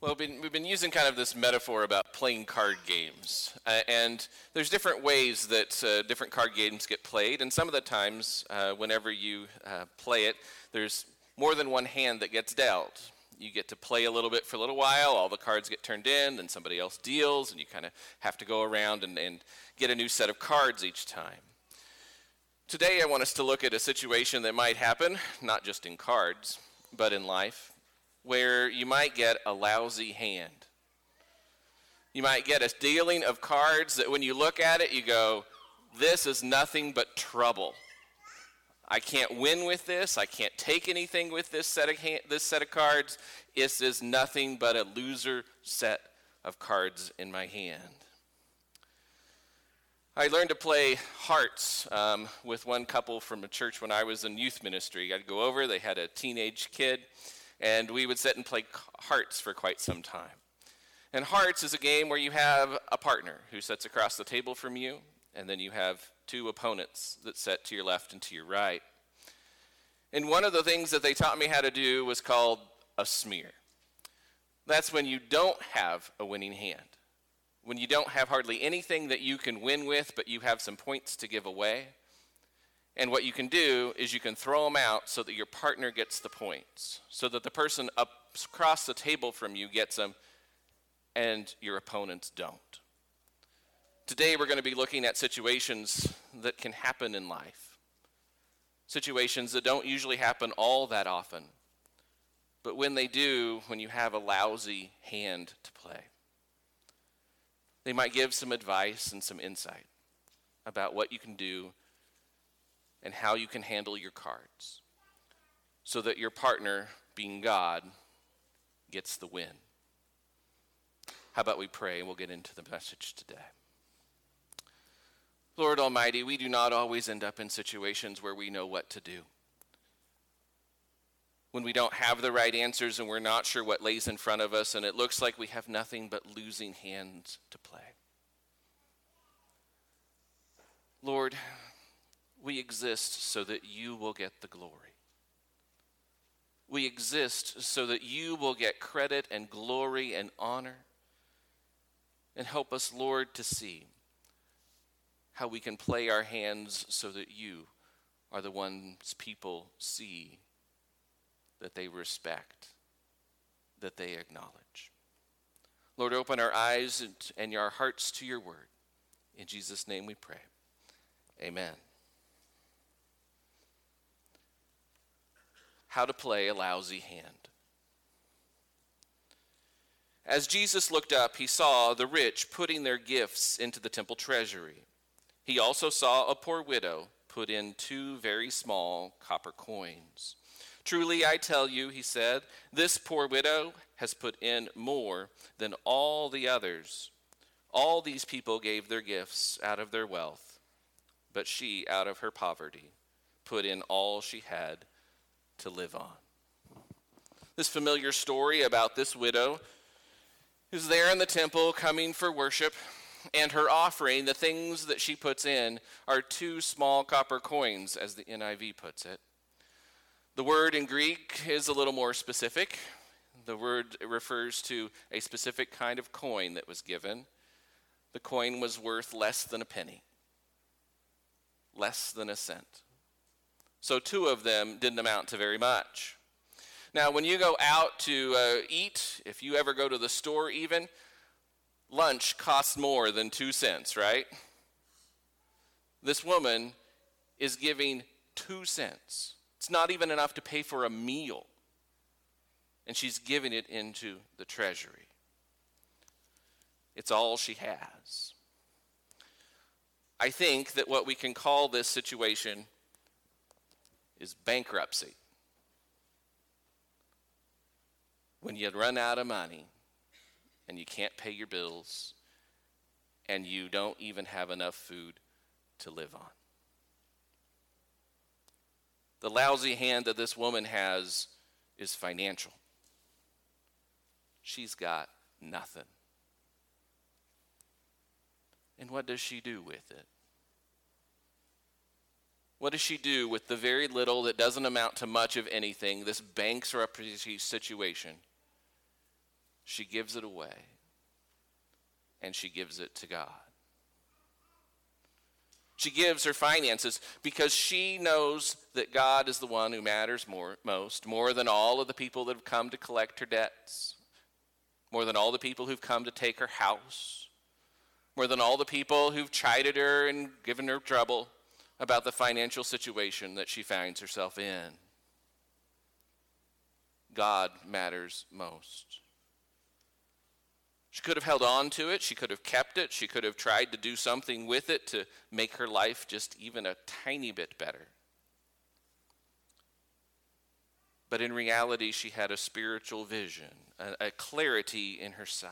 Well, we've been using kind of this metaphor about playing card games. And there's different ways that different card games get played. And some of the times, whenever you play it, there's more than one hand that gets dealt. You get to play a little bit for a little while, all the cards get turned in, then somebody else deals, and you kind of have to go around and get a new set of cards each time. Today, I want us to look at a situation that might happen, not just in cards, but in life, where you might get a lousy hand. You might get a dealing of cards that when you look at it, you go, this is nothing but trouble. I can't win with this. I can't take anything with this set of cards. This is nothing but a loser set of cards in my hand. I learned to play hearts with one couple from a church when I was in youth ministry. I'd go over, they had a teenage kid, and we would sit and play hearts for quite some time. And hearts is a game where you have a partner who sits across the table from you, and then you have two opponents that sit to your left and to your right. And one of the things that they taught me how to do was called a smear. That's when you don't have a winning hand. When you don't have hardly anything that you can win with, but you have some points to give away. And what you can do is you can throw them out so that your partner gets the points, so that the person up across the table from you gets them and your opponents don't. Today we're going to be looking at situations that can happen in life. Situations that don't usually happen all that often. But when they do, when you have a lousy hand to play, they might give some advice and some insight about what you can do and how you can handle your cards so that your partner, being God, gets the win. How about we pray and we'll get into the message today. Lord Almighty, we do not always end up in situations where we know what to do. When we don't have the right answers and we're not sure what lays in front of us and it looks like we have nothing but losing hands to play. Lord, we exist so that you will get the glory. We exist so that you will get credit and glory and honor. And help us, Lord, to see how we can play our hands so that you are the ones people see, that they respect, that they acknowledge. Lord, open our eyes and our hearts to your word. In Jesus' name we pray. Amen. How to play a lousy hand. As Jesus looked up, he saw the rich putting their gifts into the temple treasury. He also saw a poor widow put in 2 very small copper coins. Truly, I tell you, he said, this poor widow has put in more than all the others. All these people gave their gifts out of their wealth, but she, out of her poverty, put in all she had to live on. This familiar story about this widow who's there in the temple coming for worship, and her offering, the things that she puts in, are 2 small copper coins, as the NIV puts it. The word in Greek is a little more specific. The word refers to a specific kind of coin that was given. The coin was worth less than a penny, less than a cent. So 2 of them didn't amount to very much. Now, when you go out to eat, if you ever go to the store even, lunch costs more than 2 cents, right? This woman is giving 2 cents. It's not even enough to pay for a meal. And she's giving it into the treasury. It's all she has. I think that what we can call this situation is bankruptcy. When you run out of money and you can't pay your bills and you don't even have enough food to live on. The lousy hand that this woman has is financial. She's got nothing. And what does she do with it? What does she do with the very little that doesn't amount to much of anything, this bankruptcy situation? she gives it away, and she gives it to God. She gives her finances because she knows that God is the one who matters most, more than all of the people that have come to collect her debts, more than all the people who've come to take her house, more than all the people who've chided her and given her trouble about the financial situation that she finds herself in. God matters most. She could have held on to it. She could have kept it. She could have tried to do something with it to make her life just even a tiny bit better. But in reality, she had a spiritual vision, a clarity in her sight.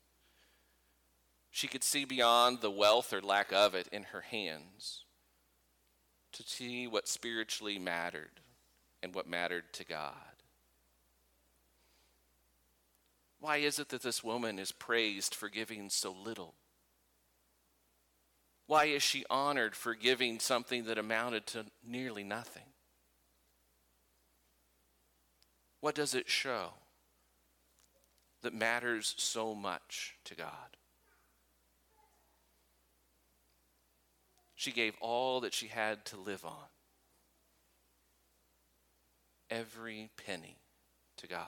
She could see beyond the wealth or lack of it in her hands to see what spiritually mattered and what mattered to God. Why is it that this woman is praised for giving so little? Why is she honored for giving something that amounted to nearly nothing? What does it show that matters so much to God? She gave all that she had to live on. Every penny to God.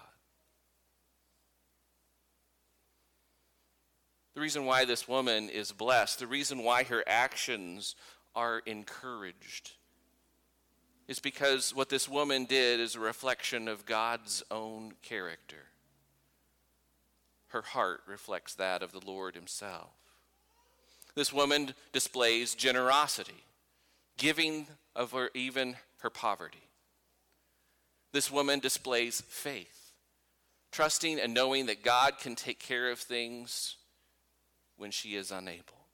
The reason why this woman is blessed, the reason why her actions are encouraged, is because what this woman did is a reflection of God's own character. Her heart reflects that of the Lord himself. This woman displays generosity, giving of her, even her poverty. This woman displays faith, trusting and knowing that God can take care of things when she is unable.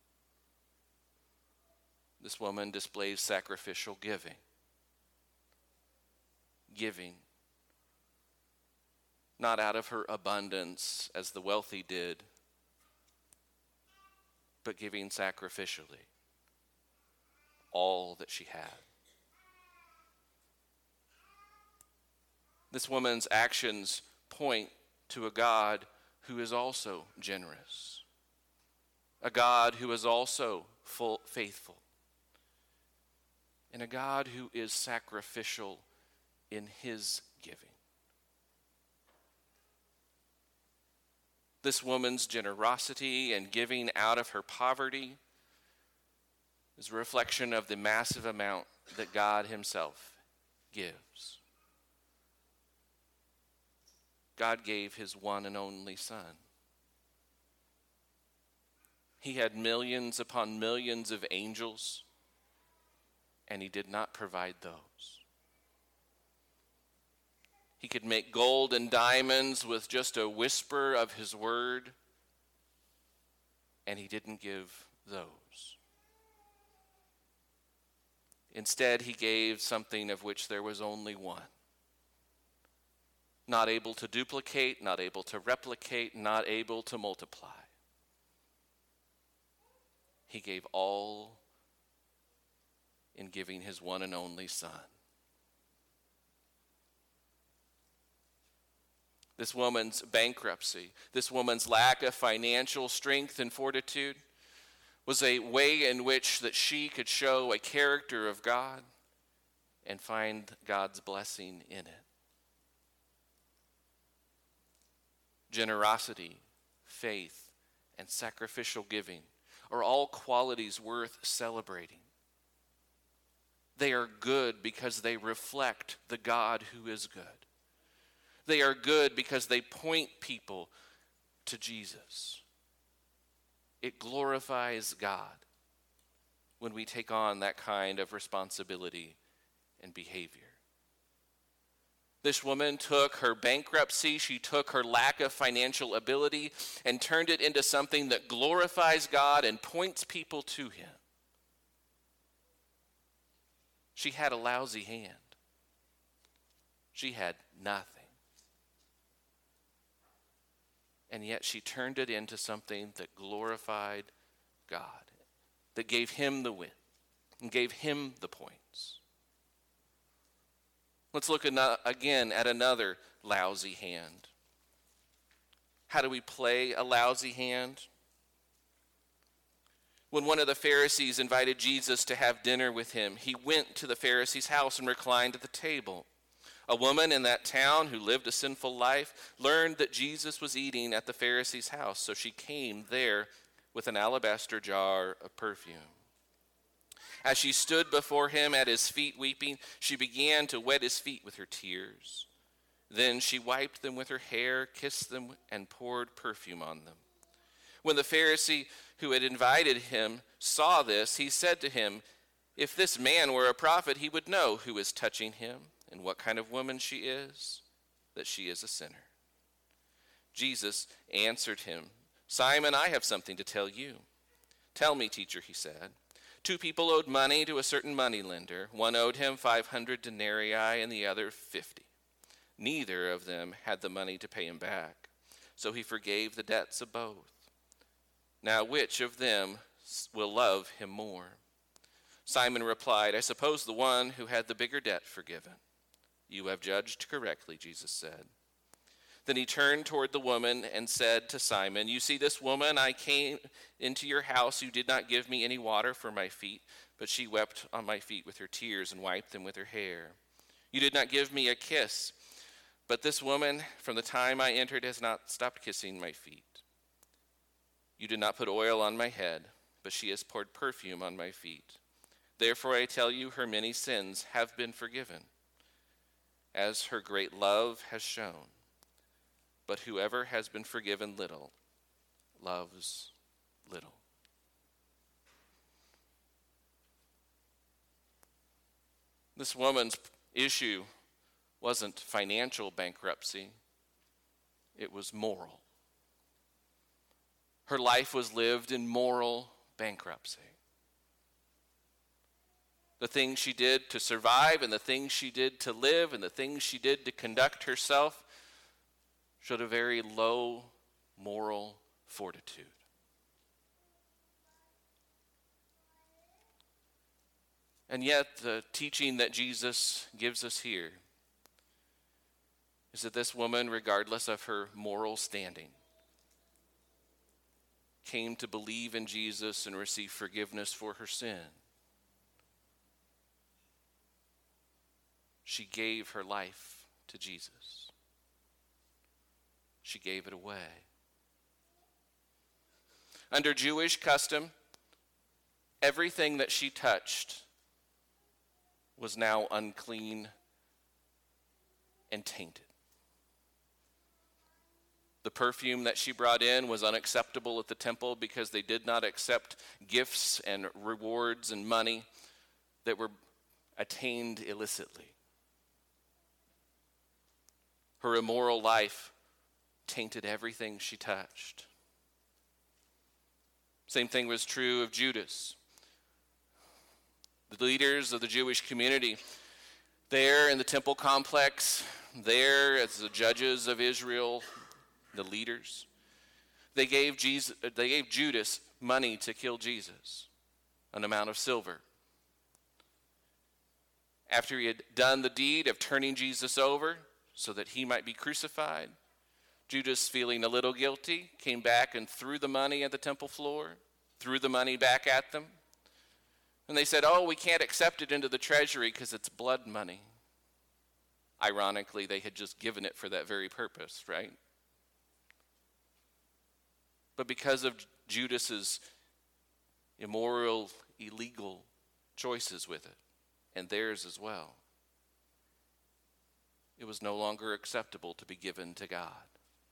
This woman displays sacrificial giving. Giving, not out of her abundance as the wealthy did, but giving sacrificially all that she had. This woman's actions point to a God who is also generous. A God who is also faithful, and a God who is sacrificial in his giving. This woman's generosity and giving out of her poverty is a reflection of the massive amount that God himself gives. God gave his one and only Son. He had millions upon millions of angels, and he did not provide those. He could make gold and diamonds with just a whisper of his word, and he didn't give those. Instead, he gave something of which there was only one. Not able to duplicate, not able to replicate, not able to multiply. He gave all in giving his one and only Son. This woman's bankruptcy, this woman's lack of financial strength and fortitude was a way in which that she could show a character of God and find God's blessing in it. Generosity, faith, and sacrificial giving are all qualities worth celebrating. They are good because they reflect the God who is good. They are good because they point people to Jesus. It glorifies God when we take on that kind of responsibility and behavior. This woman took her bankruptcy, she took her lack of financial ability and turned it into something that glorifies God and points people to him. She had a lousy hand. She had nothing. And yet she turned it into something that glorified God, that gave him the win and gave him the points. Let's look again at another lousy hand. How do we play a lousy hand? When one of the Pharisees invited Jesus to have dinner with him, he went to the Pharisee's house and reclined at the table. A woman in that town who lived a sinful life learned that Jesus was eating at the Pharisee's house, so she came there with an alabaster jar of perfume. As she stood before him at his feet weeping, she began to wet his feet with her tears. Then she wiped them with her hair, kissed them, and poured perfume on them. When the Pharisee who had invited him saw this, he said to him, "If this man were a prophet, he would know who is touching him and what kind of woman she is, that she is a sinner." Jesus answered him, "Simon, I have something to tell you." "Tell me, teacher," he said. Two people owed money to a certain moneylender. One owed him 500 denarii and the other 50. Neither of them had the money to pay him back, so he forgave the debts of both. Now which of them will love him more? Simon replied, "I suppose the one who had the bigger debt forgiven." "You have judged correctly," Jesus said. Then he turned toward the woman and said to Simon, "You see this woman? I came into your house. You did not give me any water for my feet, but she wept on my feet with her tears and wiped them with her hair. You did not give me a kiss, but this woman, from the time I entered, has not stopped kissing my feet. You did not put oil on my head, but she has poured perfume on my feet. Therefore I tell you, her many sins have been forgiven, as her great love has shown. But whoever has been forgiven little loves little." This woman's issue wasn't financial bankruptcy, it was moral. Her life was lived in moral bankruptcy. The things she did to survive and the things she did to live and the things she did to conduct herself showed a very low moral fortitude. And yet the teaching that Jesus gives us here is that this woman, regardless of her moral standing, came to believe in Jesus and receive forgiveness for her sin. She gave her life to Jesus. She gave it away. Under Jewish custom, everything that she touched was now unclean and tainted. The perfume that she brought in was unacceptable at the temple because they did not accept gifts and rewards and money that were attained illicitly. Her immoral life tainted everything she touched. Same thing was true of Judas. The leaders of the Jewish community there in the temple complex, there as the judges of Israel, the leaders, they gave Judas money to kill Jesus, an amount of silver. After he had done the deed of turning Jesus over so that he might be crucified, Judas, feeling a little guilty, came back and threw the money at the temple floor, threw the money back at them. And they said, "Oh, we can't accept it into the treasury because it's blood money." Ironically, they had just given it for that very purpose, right? But because of Judas's immoral, illegal choices with it, and theirs as well, it was no longer acceptable to be given to God.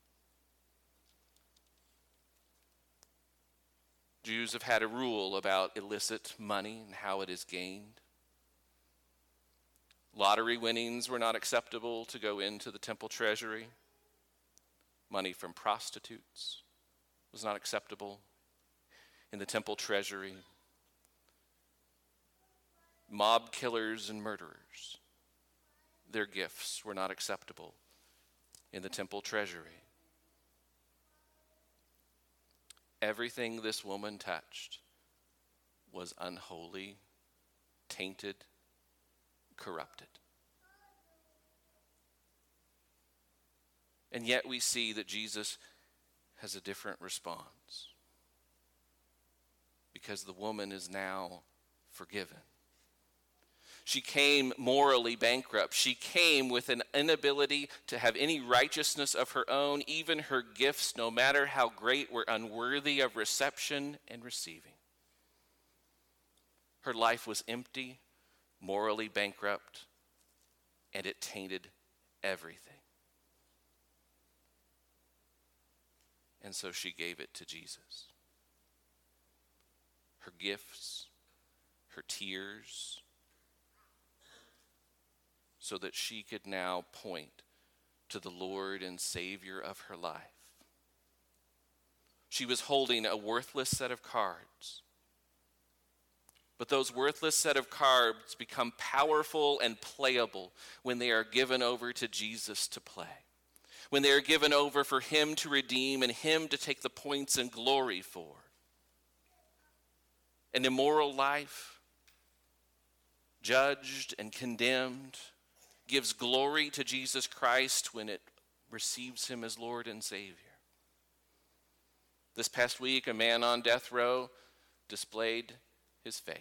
Jews have had a rule about illicit money and how it is gained. Lottery winnings were not acceptable to go into the temple treasury. Money from prostitutes was not acceptable in the temple treasury. Mob killers and murderers, their gifts were not acceptable in the temple treasury. Everything this woman touched was unholy, tainted, corrupted. And yet we see that Jesus has a different response because the woman is now forgiven. She came morally bankrupt. She came with an inability to have any righteousness of her own. Even her gifts, no matter how great, were unworthy of reception and receiving. Her life was empty, morally bankrupt, and it tainted everything. And so she gave it to Jesus. Her gifts, her tears, so that she could now point to the Lord and Savior of her life. She was holding a worthless set of cards. But those worthless set of cards become powerful and playable when they are given over to Jesus to play. When they are given over for him to redeem and him to take the points and glory for. An immoral life, judged and condemned, gives glory to Jesus Christ when it receives him as Lord and Savior. This past week, a man on death row displayed his faith.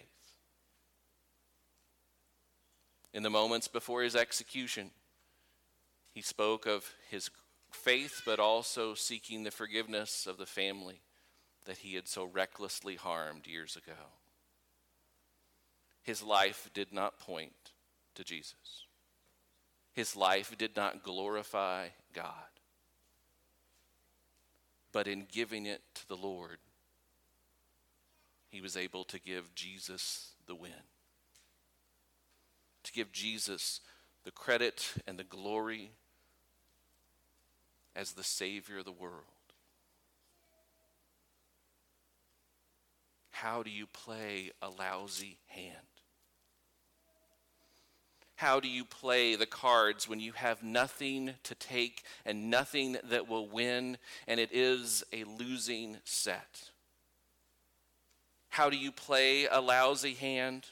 In the moments before his execution, he spoke of his faith, but also seeking the forgiveness of the family that he had so recklessly harmed years ago. His life did not point to Jesus. His life did not glorify God. But in giving it to the Lord, he was able to give Jesus the win. To give Jesus the credit and the glory as the Savior of the world. How do you play a lousy hand? How do you play the cards when you have nothing to take and nothing that will win, and it is a losing set? How do you play a lousy hand?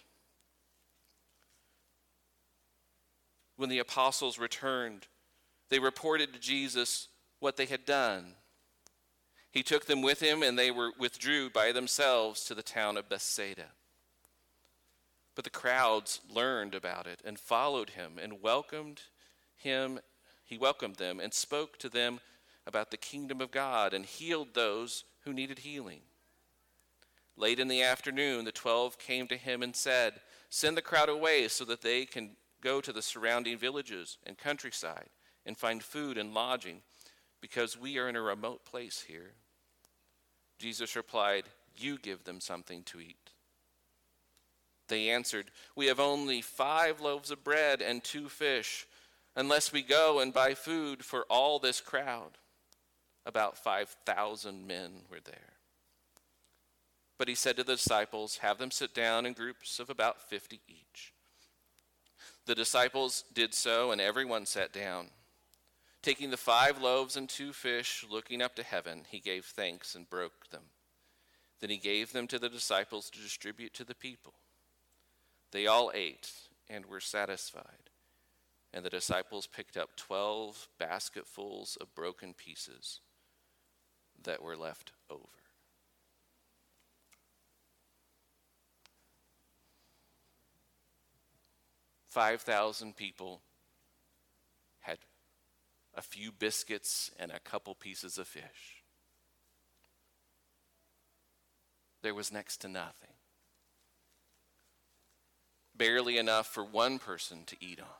When the apostles returned, they reported to Jesus what they had done. He took them with him, and they withdrew by themselves to the town of Bethsaida. But the crowds learned about it and followed him and welcomed him. He welcomed them and spoke to them about the kingdom of God and healed those who needed healing. Late in the afternoon, the 12 came to him and said, "Send the crowd away so that they can go to the surrounding villages and countryside and find food and lodging, because we are in a remote place here." Jesus replied, "You give them something to eat." They answered, "We have only 5 loaves of bread and 2 fish, unless we go and buy food for all this crowd." About 5,000 men were there. But he said to the disciples, "Have them sit down in groups of about 50 each." The disciples did so, and everyone sat down. Taking the 5 loaves and 2 fish, looking up to heaven, he gave thanks and broke them. Then he gave them to the disciples to distribute to the people. They all ate and were satisfied, and the disciples picked up 12 basketfuls of broken pieces that were left over. "5,000 people had a few biscuits and a couple pieces of fish. There was next to nothing. Barely enough for one person to eat on.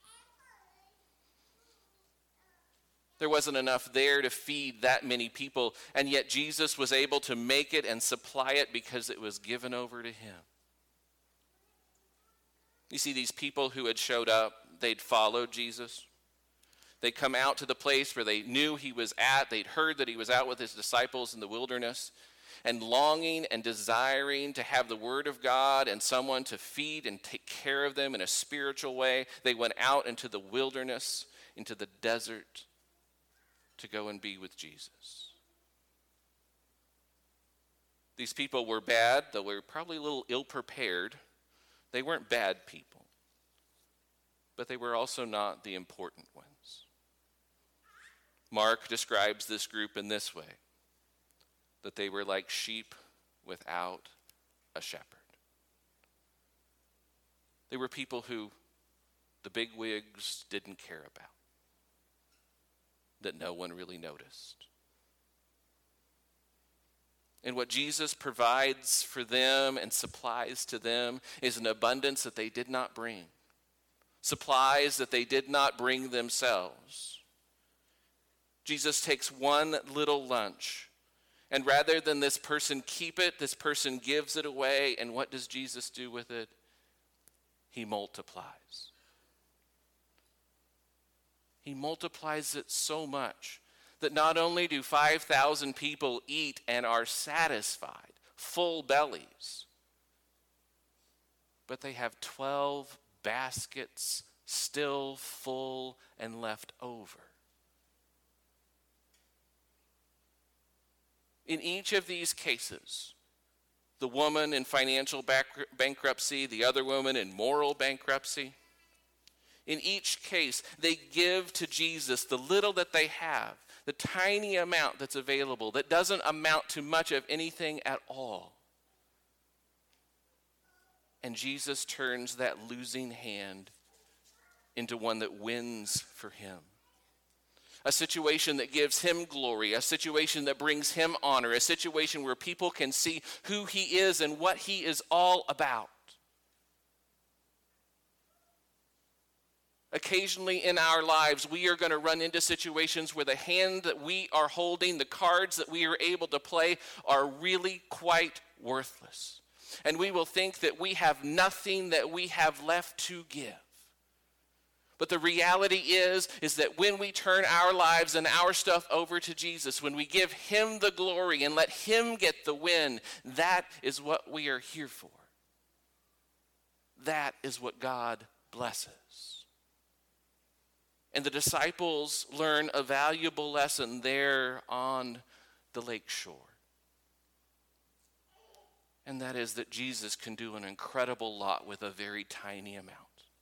There wasn't enough there to feed that many people, and yet Jesus was able to make it and supply it because it was given over to him. You see, these people who had showed up, they'd followed Jesus. They'd come out to the place where they knew he was at. They'd heard that he was out with his disciples in the wilderness. And longing and desiring to have the word of God and someone to feed and take care of them in a spiritual way, they went out into the wilderness, into the desert, to go and be with Jesus. These people were bad, though they were probably a little ill-prepared. They weren't bad people, but they were also not the important ones. Mark describes this group in this way. that they were like sheep without a shepherd. They were people who the bigwigs didn't care about, that no one really noticed. And what Jesus provides for them and supplies to them is an abundance that they did not bring, supplies that they did not bring themselves. Jesus takes one little lunch, and rather than this person keep it, this person gives it away. And what does Jesus do with it? He multiplies. He multiplies it so much that not only do 5,000 people eat and are satisfied, full bellies, but they have 12 baskets still full and left over. In each of these cases, the woman in financial bankruptcy, the other woman in moral bankruptcy, in each case, they give to Jesus the little that they have, the tiny amount that's available that doesn't amount to much of anything at all. And Jesus turns that losing hand into one that wins for him. A situation that gives him glory, a situation that brings him honor, a situation where people can see who he is and what he is all about. Occasionally in our lives, we are going to run into situations where the hand that we are holding, the cards that we are able to play, are really quite worthless. And we will think that we have nothing that we have left to give. But the reality is that when we turn our lives and our stuff over to Jesus, when we give him the glory and let him get the win, that is what we are here for. That is what God blesses. And the disciples learn a valuable lesson there on the lake shore. And that is that Jesus can do an incredible lot with a very tiny amount.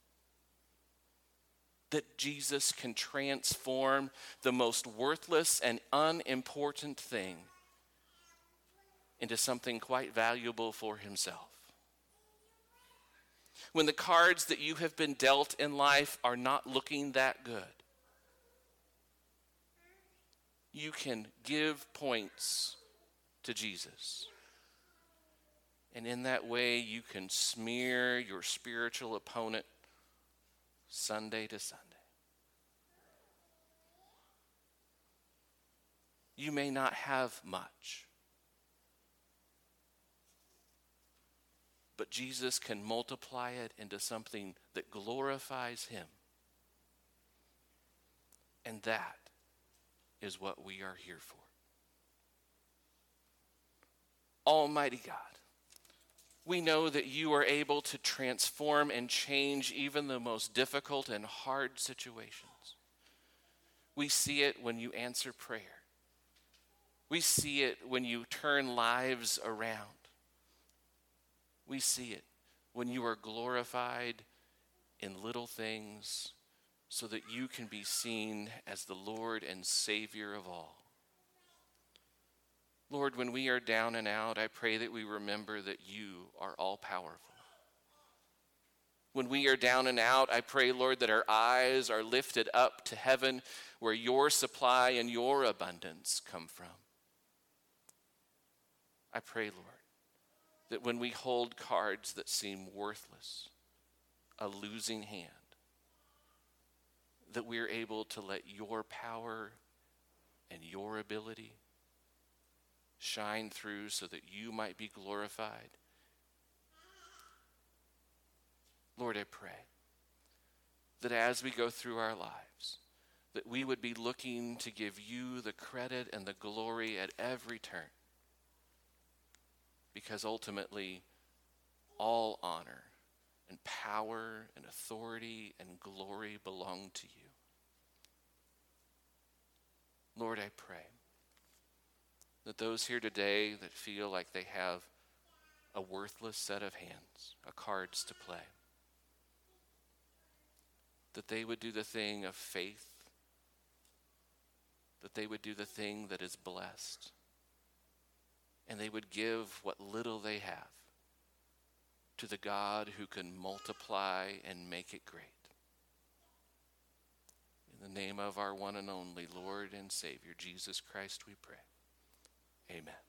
That Jesus can transform the most worthless and unimportant thing into something quite valuable for himself. When the cards that you have been dealt in life are not looking that good, you can give points to Jesus. And in that way, you can smear your spiritual opponent Sunday to Sunday. You may not have much, but Jesus can multiply it into something that glorifies him. And that is what we are here for. Almighty God, we know that you are able to transform and change even the most difficult and hard situations. We see it when you answer prayer. We see it when you turn lives around. We see it when you are glorified in little things so that you can be seen as the Lord and Savior of all. Lord, when we are down and out, I pray that we remember that you are all powerful. When we are down and out, I pray, Lord, that our eyes are lifted up to heaven where your supply and your abundance come from. I pray, Lord, that when we hold cards that seem worthless, a losing hand, that we're able to let your power and your ability shine through so that you might be glorified. Lord, I pray that as we go through our lives, that we would be looking to give you the credit and the glory at every turn. Because ultimately, all honor and power and authority and glory belong to you. Lord, I pray that those here today that feel like they have a worthless set of hands, cards to play, that they would do the thing of faith, that they would do the thing that is blessed, and they would give what little they have to the God who can multiply and make it great. In the name of our one and only Lord and Savior, Jesus Christ, we pray. Amen.